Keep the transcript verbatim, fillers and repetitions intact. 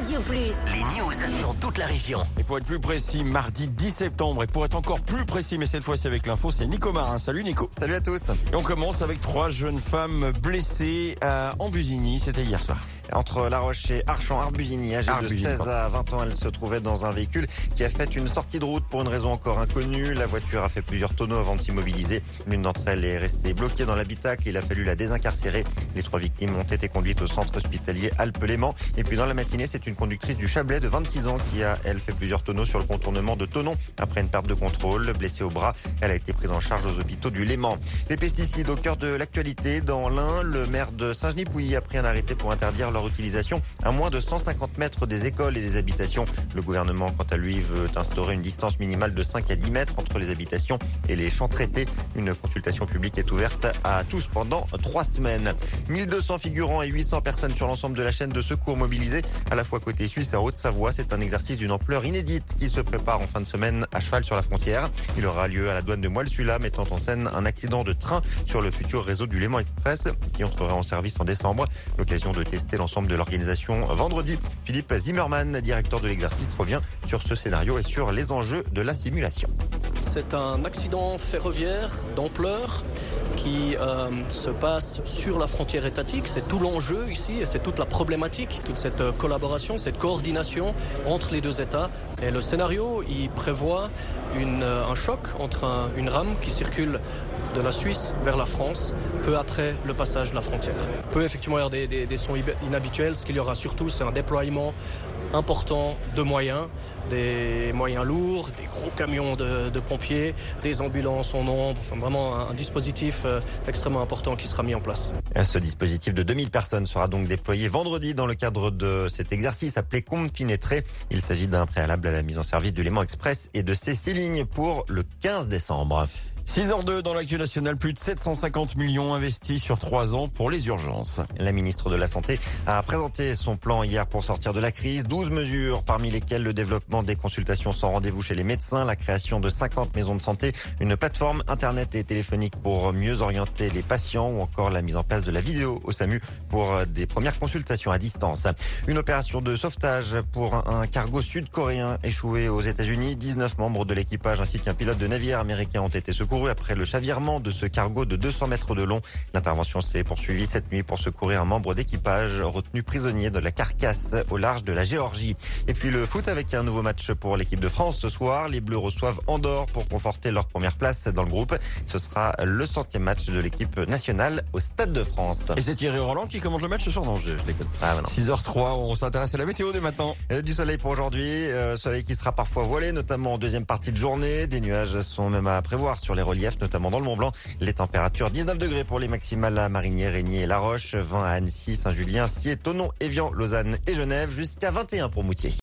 Radio Plus. Les news dans toute la région. Et pour être plus précis, mardi dix septembre. Et pour être encore plus précis, mais cette fois-ci avec l'info, c'est Nico Marin. Salut Nico. Salut à tous. Et on commence avec trois jeunes femmes blessées à Ambusigny. C'était hier soir. Entre La Roche et Archamps-Arbusigny, âgées de seize à vingt ans, elles se trouvaient dans un véhicule qui a fait une sortie de route pour une raison encore inconnue. La voiture a fait plusieurs tonneaux avant de s'immobiliser. L'une d'entre elles est restée bloquée dans l'habitacle. Il a fallu la désincarcérer. Les trois victimes ont été conduites au centre hospitalier Alpes-Léman. Et puis dans la matinée, c'est une conductrice du Chablais de vingt-six ans qui a, elle, fait plusieurs tonneaux sur le contournement de Thonon. Après une perte de contrôle, blessée au bras, elle a été prise en charge aux hôpitaux du Léman. Les pesticides au cœur de l'actualité. Dans l'Ain, le maire de Saint-Genis-Pouilly a pris un arrêté pour interdire leur utilisation à moins de cent cinquante mètres des écoles et des habitations. Le gouvernement, quant à lui, veut instaurer une distance minimale de cinq à dix mètres entre les habitations et les champs traités. Une consultation publique est ouverte à tous pendant trois semaines. mille deux cents figurants et huit cents personnes sur l'ensemble de la chaîne de secours mobilisées, à la fois côté suisse et en Haute-Savoie. C'est un exercice d'une ampleur inédite qui se prépare en fin de semaine à cheval sur la frontière. Il aura lieu à la douane de Moelle-Sula, mettant en scène un accident de train sur le futur réseau du Léman Express qui entrera en service en décembre. L'occasion de tester l'ensemble de l'organisation vendredi. Philippe Zimmermann, directeur de l'exercice, revient sur ce scénario et sur les enjeux de la simulation. C'est un accident ferroviaire d'ampleur qui euh, se passe sur la frontière étatique. C'est tout l'enjeu ici et c'est toute la problématique, toute cette collaboration, cette coordination entre les deux États. Et le scénario, il prévoit une, un choc entre un, une rame qui circule de la Suisse vers la France, peu après le passage de la frontière. Il peut effectivement y avoir des, des, des sons inhabituels. Ce qu'il y aura surtout, c'est un déploiement important de moyens, des moyens lourds, des gros camions de, de pompiers, des ambulances en nombre, enfin vraiment un, un dispositif euh, extrêmement important qui sera mis en place. Ce dispositif de deux mille personnes sera donc déployé vendredi dans le cadre de cet exercice appelé Comfinétré. Il s'agit d'un préalable à la mise en service du Léman Express et de ses six lignes pour le quinze décembre. six heures deux dans l'actu national, plus de sept cent cinquante millions investis sur trois ans pour les urgences. La ministre de la Santé a présenté son plan hier pour sortir de la crise. douze mesures, parmi lesquelles le développement des consultations sans rendez-vous chez les médecins, la création de cinquante maisons de santé, une plateforme internet et téléphonique pour mieux orienter les patients ou encore la mise en place de la vidéo au SAMU pour des premières consultations à distance. Une opération de sauvetage pour un cargo sud-coréen échoué aux États-Unis. dix-neuf membres de l'équipage ainsi qu'un pilote de navire américain ont été secourus après le chavirement de ce cargo de deux cents mètres de long. L'intervention s'est poursuivie cette nuit pour secourir un membre d'équipage retenu prisonnier de la carcasse au large de la Géorgie. Et puis le foot avec un nouveau match pour l'équipe de France ce soir. Les Bleus reçoivent Andorre pour conforter leur première place dans le groupe. Ce sera le centième match de l'équipe nationale au Stade de France. Et c'est Thierry Roland qui commente le match ce soir? Non, je, je déconne. Ah, bah six heures trois, on s'intéresse à la météo dès maintenant. Et du soleil pour aujourd'hui, euh, soleil qui sera parfois voilé, notamment en deuxième partie de journée. Des nuages sont même à prévoir sur les reliefs, notamment dans le Mont-Blanc. Les températures dix-neuf degrés pour les maximales à Marigny, Régnier et La Roche, vingt à Annecy, Saint-Julien, Sciez, Thonon, Évian, Lausanne et Genève, jusqu'à vingt et un pour Moutier.